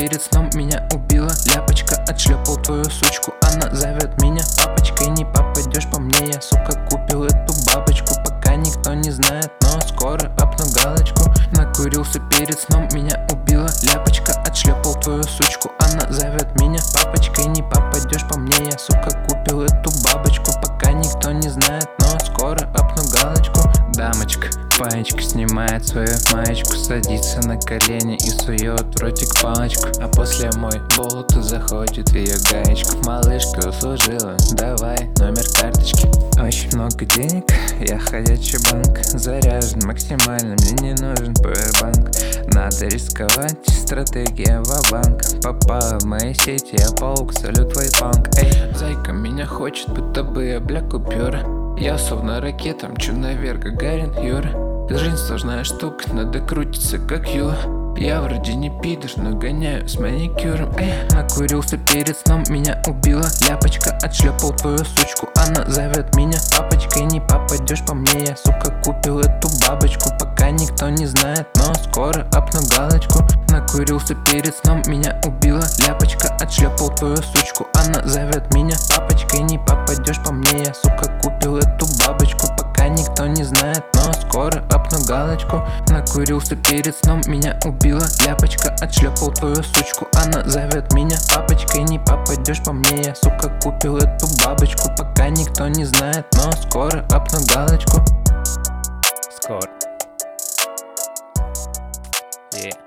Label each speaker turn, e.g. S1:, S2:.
S1: перед сном, меня убила ляпочка. Отшлепал твою сучку, она зовет меня папочкой. Не попадешь по мне, я, сука, купил эту бабочку. Пока никто не знает, но скоро апну галочку. Накурился перед сном, меня убила ляпочка. Отшлепал твою сучку, она зовет меня папочкой. Не попадешь по мне, я, сука, купил эту бабочку. Пока никто не знает, но скоро апну галочку. Дамочка, паечка снимает свою маечку, садится на колени и сует в ротик палочку. А после мой болт заходит в ее гаечку. Малышка услужила, давай номер карточки. Очень много денег, я ходячий банк. Заряжен максимально, мне не нужен пауэрбанк. Надо рисковать, стратегия ва-банк. Попала в мои сети, я паук, салют твой панк. Эй, зайка меня хочет, будто бы я бля купюра. Я словно ракета, мчу наверх, Гагарин Юра. Жизнь сложная штука, надо крутиться как Юла. Я вроде не пидор, но гоняю с маникюром. Накурился перед сном, меня убила ляпочка. Отшлепал твою сучку, она зовет меня папочкой. Не попадешь по мне, я, сука, купил эту бабочку. Пока никто не знает, но скоро апну галочку. Накурился перед сном, меня убила ляпочка. Отшлепал твою сучку, она зовет меня папочкой. Не попадешь по мне, я, сука, купил эту бабочку. Пока никто не знает, но скоро апну галочку. Накурился перед сном, меня убила ляпочка. Отшлепал твою сучку, она зовет меня папочкой. Не попадешь по мне, я, сука, купил эту бабочку. Пока никто не знает, но скоро апну галочку.
S2: Скоро. Yeah.